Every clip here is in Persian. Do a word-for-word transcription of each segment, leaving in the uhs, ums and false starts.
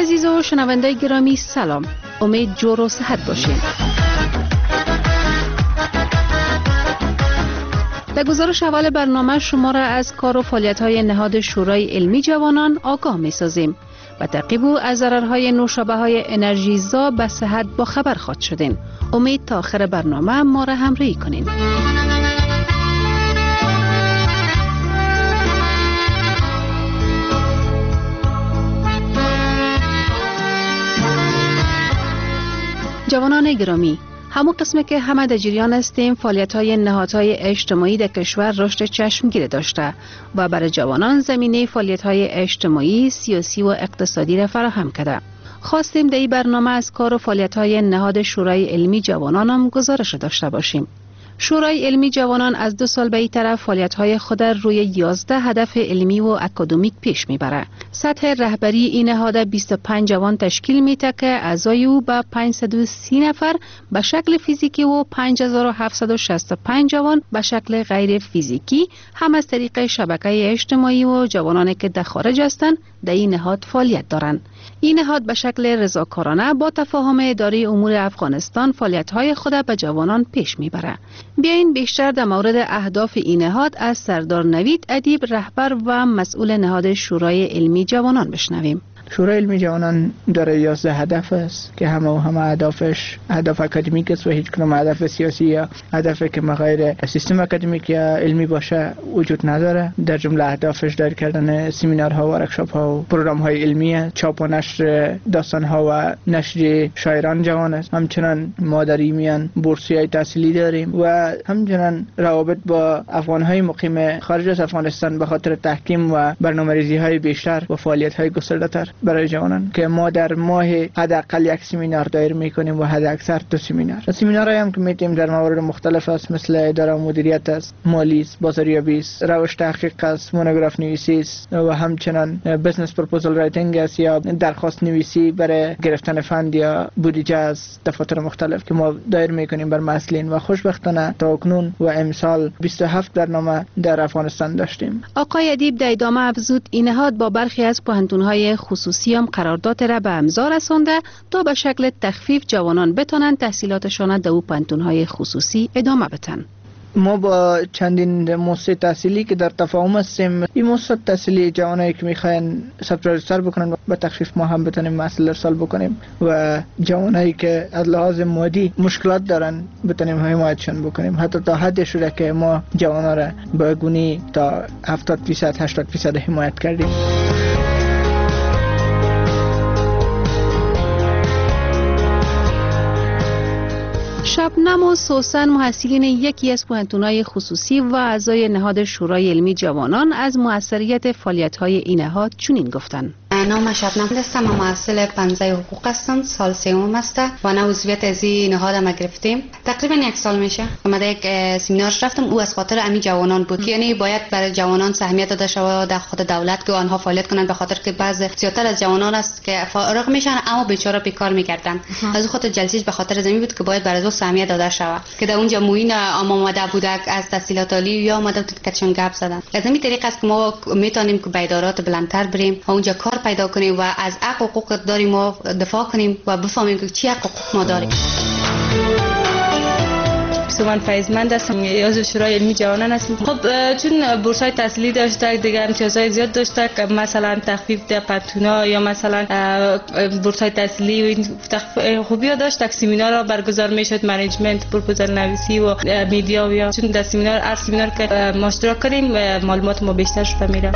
عزیز و شنونده گرامی سلام، امید جور و صحت باشین. در گزارش اول برنامه شما را از کار و فعالیت‌های نهاد شورای علمی جوانان آگاه می‌سازیم و تعقیب از ضررهای نوشابه‌های انرژیزا به صحت با خبر خواهد شدین. امید تا آخر برنامه ما را همراهی کنین. جوانان گرامی، همون قسمه که همه در جریان هستیم، فعالیت‌های نهادهای اجتماعی در کشور رشد چشمگیر داشته و برای جوانان زمینه فعالیت‌های اجتماعی، سیاسی و اقتصادی را فراهم کرده. خواستیم در این برنامه از کار و فعالیت‌های نهاد شورای علمی جوانان هم گزارش داشته باشیم. شورای علمی جوانان از دو سال به این طرف فعالیت‌های خود روی یازده هدف علمی و اکادمیک پیش میبره. سطح رهبری این نهاد بیست و پنج جوان تشکیل میده که اعضای او به پانصد و سی نفر به شکل فیزیکی و پنج هزار و هفتصد و شصت و پنج جوان به شکل غیر فیزیکی هم از طریق شبکه اجتماعی و جوانانی که در خارج هستند در این نهاد فعالیت دارند. این نهاد به شکل رضاکارانه با تفاهم اداره امور افغانستان فعالیت‌های خود به جوانان پیش میبره. بیاین بیشتر در مورد اهداف این نهاد از سردار نوید ادیب، رهبر و مسئول نهاد شورای علمی جوانان بشنویم. شورای علمی جوانان داره یازده هدف است که همه و همه اهدافش اهداف اکادمیک است و هیچ کنم هدف سیاسی یا هدفی که غیر سیستم اکادمیک یا علمی باشه وجود نداره. در جمله اهدافش دایر کردن سمینارها و ورکشاپ ها و پروگرام های علمی، چاپ و نشر داستان ها و نشر شاعران جوان است. همچنان ما در ایمیان بورسیه های تحصیلی داریم و همچنان روابط با افغان های مقیم خارج از افغانستان به خاطر تحکیم و برنامه‌ریزی های بیشتر و فعالیت های گسترده تر برای جوانان که ما در ماه حداقل یک سمینار دایر میکنیم و حد اکثر دو سمینار. سمینارهایی هم که میتیم در موارد مختلف است، مثل اداره مدیریت است، مالی است، بازاریابی است، روش تحقیق است، مونوگراف نویسی است و همچنان بزنس پروپوزال رایتینگ است یا درخواست نویسی برای گرفتن فند یا بودجه از دفاتر مختلف که ما دایر میکنیم بر مسئولین و خوشبختانه تا اکنون و امسال بیست و هفت برنامه در افغانستان داشتیم. آقای ادیب در ادامه افزود این نهاد با برخی از پوهنتون‌های خصوصی هم قرارداد را به امضا رسانده تا به شکل تخفیف جوانان بتونن تحصیلاتشان در او پوهنتون‌های خصوصی ادامه بدن. ما با چندین مؤسسه تحصیلی که در تفاهم هستیم، این مؤسسه تحصیلی جوانایی که میخواین ثبت رجیستر بکنن با تخفیف ما هم بتونیم محصول ارسال بکنیم و جوانایی که از لحاظ مادی مشکلات دارن بتونیم حمایتشون بکنیم، حتی تا حد شده که ما جوانا را به گونی تا هفتاد درصد هشتاد درصد حمایت کردیم. شبنم و سوسن محصلین یکی از پوهنتون‌های خصوصی و اعضای نهاد شورای علمی جوانان از موثریت فعالیت‌های این نهاد چنین گفتند. نام شبنم هستم و محصل پنجه حقوق هستم، سال سوم است و نه عضویت از این نهاد ما گرفتیم. تقریبا یک سال میشه که من یک سمینار رفتم، او از خاطر امی جوانان بود، یعنی باید برای جوانان سهمیت داده شود در خود دولت که آنها فعالیت کنند، به خاطر که بعض زیادتر از جوانان است که فارغ میشن اما بیچاره بیکار میگردن. از خاطر جلسیش به خاطر زمین بود که باید برای او سهمیت داده شود که در اونجا موین آماده بودک از تحصیلات عالی یا آمده بود کچن گپ زدن. از این طریق است که ما میتونیم که به ادارات بلندتر بریم و اونجا کار پیدا کنیم و از حق حقوق داریم و دفاع کنیم و بفهمیم که چی حق حقوق ما داریم. سومن فیضمند هستم، عضو شورای علمی جوانان هستم. خب چون بورس‌های تحصیلی داشته، دیگه امتیازهای زیاد داشته که مثلا تخفیف در پانتونا یا مثلا بورس‌های تحصیلی و خوبی داشت. یک سمینار را برگزار میشد، منیجمنت، پروپوزال نویسی و میدیا و چون در سمینار هر سمینار که ما اشتراک کردیم معلومات ما بیشتر شده میره.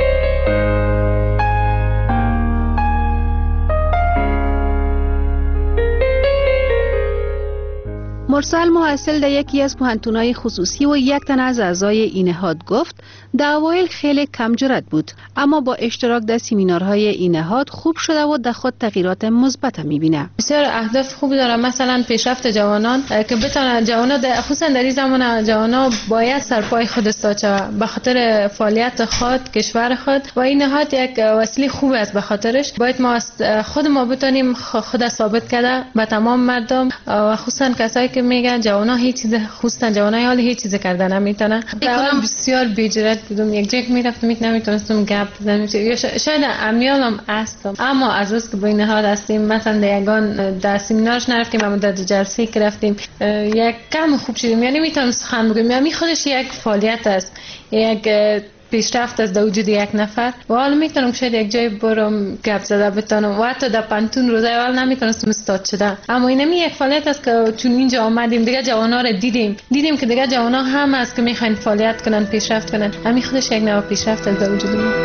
مرسل محصل در یکی از پوهنتون‌های خصوصی و یک تن از اعضای این نهاد گفت در اوایل خیلی کم جرأت بود، اما با اشتراک در سمینارهای این نهاد خوب شده و در خود تغییرات مثبت می‌بینه. بسیار اهداف خوبی داره، مثلا پیشرفت جوانان که بتونن جوانان خصوصا در این زمان جوانان باید سرپای خود استاد شود به خاطر فعالیت خود، کشور خود و این نهاد یک وسیله خوب است. به خاطرش باید ما خود ما بتونیم خود ثابت کرده به تمام مردم و خصوصا کسایی که میگه جوانا هیچ چیز خصوصا جوانای حال هیچ چیز کردن نمیتونن. اول بسیار بی‌جرأت بودم، یک جک میرفتم نمیتونستم گپ بزنم یا شاید امیالم هستم، اما از روز که با این حال هستیم مثلا در یگان در سمینارش نرفتیم اما در جلسه که رفتیم یک کم خوب شدیم، یعنی میتونم سخن بگم، یعنی خودش یک فعالیت است، یک پیشرفت از در وجود یک نفر و حالا میتونم شاید یک جای برم گپ زده بتونم و حتی در پانتون روزای اول نمیتونستم استاد شدم، اما اینمی یک فعالیت است که چون اینجا آمدیم دیگه جوانا رو دیدیم دیدیم که دیگه جوانا هم است که میخواین فعالیت کنن پیشرفت کنن، همین خودش یک نوع پیشرفت از در وجود ما.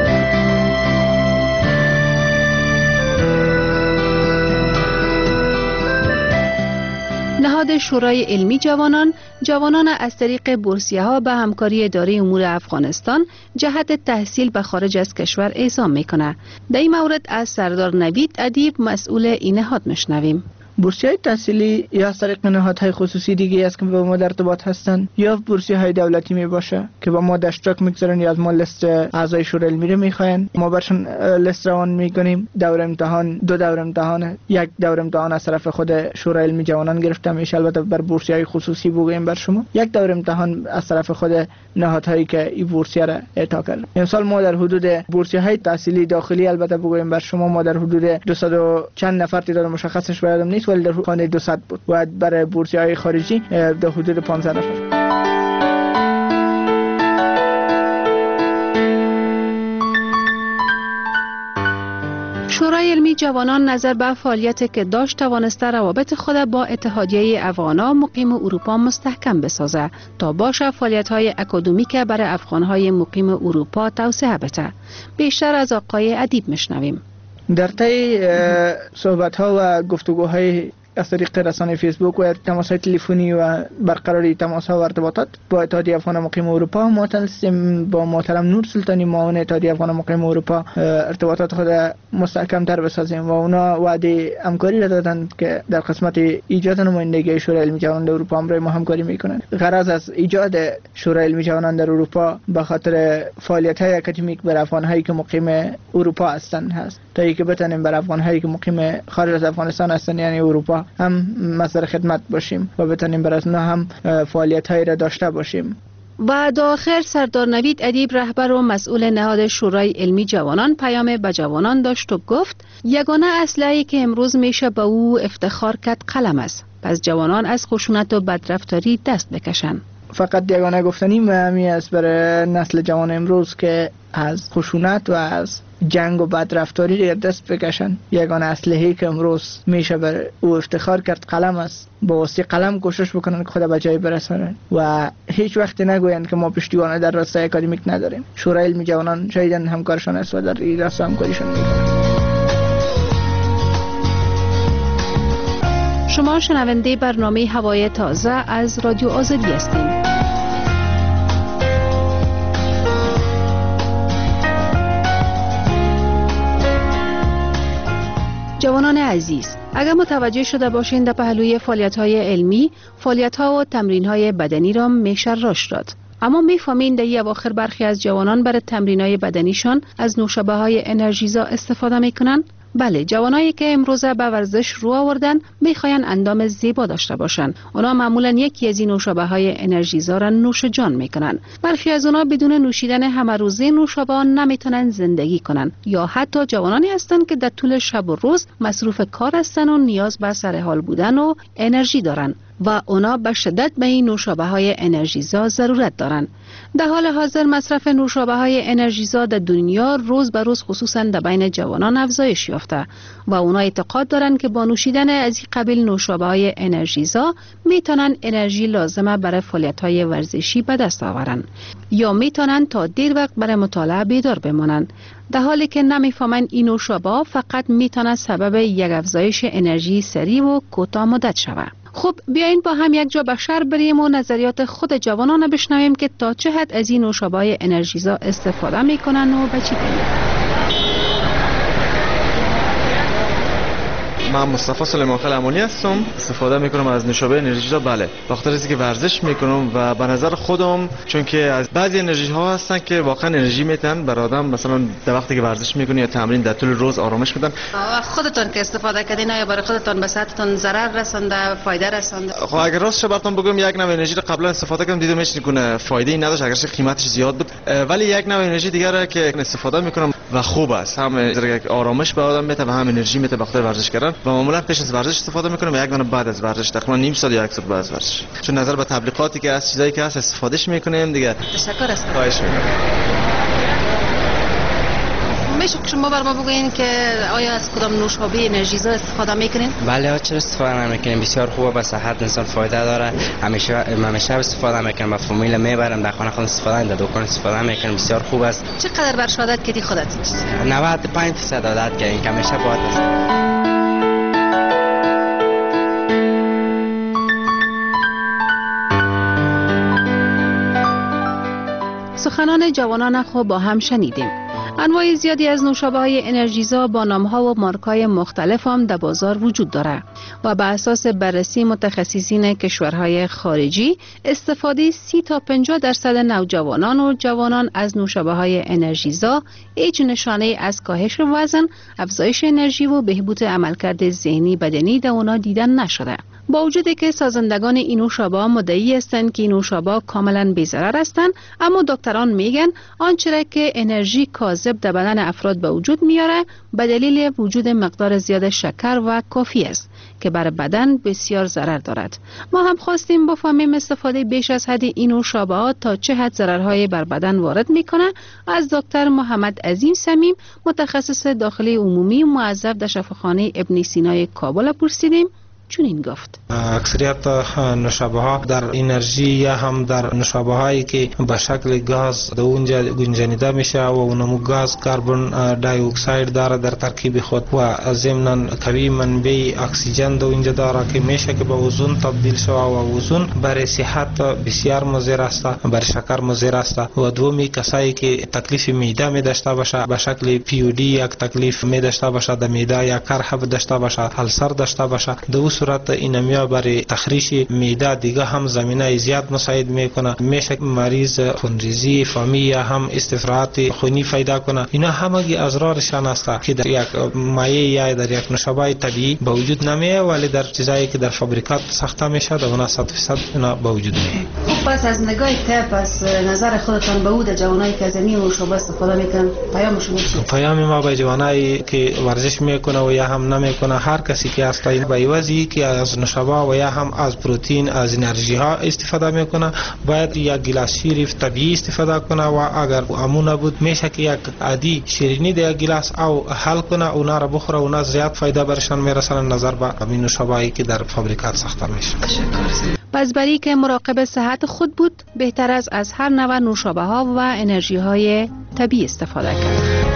نهاد شورای علمی جوانان جوانان از طریق بورسیه ها به همکاری اداره امور افغانستان جهت تحصیل به خارج از کشور اعزام میکنه. در این مورد از سردار نوید ادیب مسئول این نهاد میشنویم. بورسیه‌های تحصیلی یا از طریق نهادهای خصوصی دیگه است که با ما در ارتباط هستند یا بورسیه‌های دولتی می باشه که با ما در اشتراک میگذارن یا از ما لیست اعضای شورای علمی رو میخواین، ما برشون لیست روان میکنیم. دور امتحان دو دور امتحان، یک دور امتحان از طرف خود شورای علمی جوانان گرفته میشه، البته بر بورسیه‌های خصوصی بگویم بر شما، یک دور امتحان از طرف خود نهادهایی که این بورسیه را اعطا کردن. امسال ما در حدود بورسیه‌های تحصیلی داخلی البته بگویم بر شما ما در حدود دویست و چند نفر تعداد مشخصش برام نیست ولی در خانه دویست بود و برای بورسیه‌های خارجی در حدود پانصد نفر. شورای علمی جوانان نظر به فعالیتی که داشت توانسته روابط خود با اتحادیه افغان‌ها مقیم اروپا مستحکم بسازه تا باشه فعالیت‌های اکادمیک برای افغان‌های مقیم اروپا توسعه بده. بیشتر از آقای ادیب میشنویم. در طی صحبت‌ها و گفتگوهای از طریق رسانه فیسبوک و تماس‌های تلفنی و برقراری تماس‌ها و ارتباطات با اتحادیه افغان مقیم اروپا ما تونستیم با محترم نور سلطانی معاون اتحادیه افغان مقیم اروپا ارتباطات خود محکم تر بسازیم و اونا وعده همکاری را دادند که در قسمت ایجاد نمایندگی شورای علمی جوانان در اروپا همراه ما همکاری میکنند. غرض از ایجاد شورای علمی جوانان در اروپا به خاطر فعالیت‌های اکادمیک بر افغان‌هایی که مقیم اروپا هستند هست تا اینکه بتونیم بر افغان‌هایی که مقیم خارج از افغانستان هستند یعنی اروپا هم مصدر خدمت باشیم و بتونیم بر از اونها هم فعالیت‌هایی را داشته باشیم. و در آخر سردار نوید ادیب رهبر و مسئول نهاد شورای علمی جوانان پیام به جوانان داشت و گفت یگانه اسلحه‌ای که امروز میشه به او افتخار کرد قلم است، پس جوانان از خشونت و بدرفتاری دست بکشن. فقط یگانه گفتنی مهمی است برای نسل جوان امروز که از خشونت و از جنگ و بدرفتاری دست بکشن. یگانه اسلحه‌ای که امروز میشه بر او افتخار کرد قلم است، با واسطه قلم کوشش بکنن که خود به جای برسونن و هیچ وقت نگوین که ما پشتیبان در راستای اکادمیک نداریم. شورای علمی جوانان شایدن همکارشان است و در این راستا همکاریشان میکنن. شما شنونده برنامه هوای تازه از رادیو آزادی هستید. جوانان عزیز، اگر متوجه شده باشین در پهلوی فعالیت‌های علمی، فعالیت‌ها و تمرین‌های بدنی را میشه رشد داد. اما میفهمین در این اواخر برخی از جوانان برای تمرین‌های بدنیشان از نوشابه‌های انرژیزا استفاده میکنن؟ بله، جوانایی که امروزه به ورزش رو آوردن میخواین اندام زیبا داشته باشن. اونا معمولا یکی از این نوشابه‌های انرژیزا را نوش جان میکنن. برخی از اونا بدون نوشیدن همه روزه نوشابه نمیتونن زندگی کنن، یا حتی جوانانی هستن که در طول شب و روز مصروف کار هستن و نیاز به سرحال بودن و انرژی دارن و اونا به شدت به این نوشابه‌های انرژیزا ضرورت دارن. در حال حاضر مصرف نوشابه‌های انرژیزا در دنیا روز به روز خصوصا در بین جوانان افزایش یافته و اونا اعتقاد دارن که با نوشیدن از این قبیل نوشابه‌های انرژیزا میتونن انرژی لازمه برای فعالیت‌های ورزشی به دست آورن یا میتونن تا دیر وقت برای مطالعه بیدار بمانن، در حالی که نمیفهمن این نوشابه فقط میتونه سبب یک افزایش انرژی سریع و کوتاه مدت شود. خب بیاین با هم یک جا به شهر بریم و نظریات خود جوانان بشنویم که تا چه حد از این نوشابه‌های انرژیزا استفاده میکنن و به چی دلیل. من مصطفی سلیمان خیل امانی هستم. استفاده میکنم از نوشابه انرژیزا. بله، بخاطر اینکه ورزش میکنم و به نظر خودم چون که از بعضی انرژی ها هستن که واقعا انرژی میتن بر آدم، مثلا در وقتی که ورزش میکنی یا تمرین در طول روز آرامش میدن. خودتون که استفاده کردین یا برای خودتون به صحتتون ضرر رسونده، فایده رسونده؟ خب اگر راستش براتون بگم، یک نوع انرژی رو قبلا استفاده کردم دیدم هیچ نکنه فایده ای نداشت، اگرچه قیمتش زیاد بود، ولی یک نوع انرژی دیگه را که استفاده میکنم و خوب است، هم یک آرامش به آدم میده و هم انرژی میده به خاطر ورزش کردن. و معمولا پیش از ورزش استفاده میکنم و یک دانه بعد از ورزش، تقریبا نیم ساعت یا یک ساعت بعد از ورزش، چون نظر به تبلیغاتی که از چیزایی که هست استفادهش میکنیم دیگه. تشکر است. خواهش میکنم. میشه شما بر ما بگوین که آیا از کدام نوشابه انرژیزا استفاده میکنین؟ بله، چرا استفاده نمیکنیم؟ بسیار خوبه، به صحت انسان فایده داره. همیشه همیشه استفاده میکنم، با فامیل میبرم در خانه خود استفاده، در دکان استفاده میکنم، بسیار خوب است. چقدر برش عادت کردی خودت؟ نود و پنج درصد عادت کردیم که همیشه باید است. سخنان جوانان خوب با هم شنیدیم. انواع زیادی از نوشابه های انرژیزا با نام‌ها و مارک‌های مختلف هم در بازار وجود دارد و بر اساس بررسی متخصصین کشورهای خارجی استفاده سی تا پنجاه درصد نوجوانان و جوانان از نوشابه های انرژیزا هیچ نشانه از کاهش وزن، افزایش انرژی و بهبود عملکرد ذهنی بدنی در اونا دیدن نشده. با وجودی که سازندگان این نوشابه مدعی هستند که این نوشابه کاملا بی‌ضرر هستند، اما دکتران میگن آنچه که انرژی کاذب در بدن افراد به وجود میاره به دلیل وجود مقدار زیاد شکر و کافی است که بر بدن بسیار ضرر دارد. ما هم خواستیم بفهمیم استفاده بیش از حد این نوشابه تا چه حد ضررهای بر بدن وارد میکنه. از دکتر محمد عظیم صمیم، متخصص داخلی عمومی موظف در شفاخانه ابن سینای کابل پرسیدیم. چون این گفت اکثریت نوشابه ها در انرژی یا هم در نوشابه هایی که به شکل گاز در اونجا گنجانیده میشه و اونمو گاز کربن دی اکساید داره در ترکیب خود و ضمناً قوی منبع اکسیژن در اونجا داره که میشه که به اوزون تبدیل شود و اوزون برای صحت بسیار مضر است، بر شکر مضر است. و دومی کسایی که تکلیف معده می داشته باشه به شکل پی او دی یک تکلیف می داشته باشه در معده یا کرح داشته باشه، السر داشته باشه، در صورت اینمیا برای تخریش معده دیگه هم زمینه زیاد مساعد میکنه، میشه مریض خونریزی فامی یا هم استفراغات خونی پیدا کنه. اینا همگی اضرارشان است که در یک مایع یا در یک نوشابه طبیعی به وجود نمیه، ولی در چیزایی که در فابریکات ساخته میشه در اون صد درصد اینا به وجود میه. خب پس از نگاه ته پس نظر خودتان به اود جوانایی که از این نوشابه استفاده میکنن پیام شما چیه؟ پیام ما به جوانایی که ورزش میکنه و یا هم نمیکنه، هر کسی که است به عوضی که از نوشابه و یا هم از پروتئین از انرژی ها استفاده میکنه باید یک گلاس شیر طبیعی استفاده کنه و اگر امون بود میشه که یک عادی شیرینی در گلاس او حل کنه اونا را بخوره، اونا زیاد فایده برشان میرسونه نظر به این نوشابه‌ای که در فابریکات ساخته میشه. پس برای که مراقب صحت خود بود بهتر است از هر نوع نوشابه ها و انرژی های طبیعی استفاده کرد.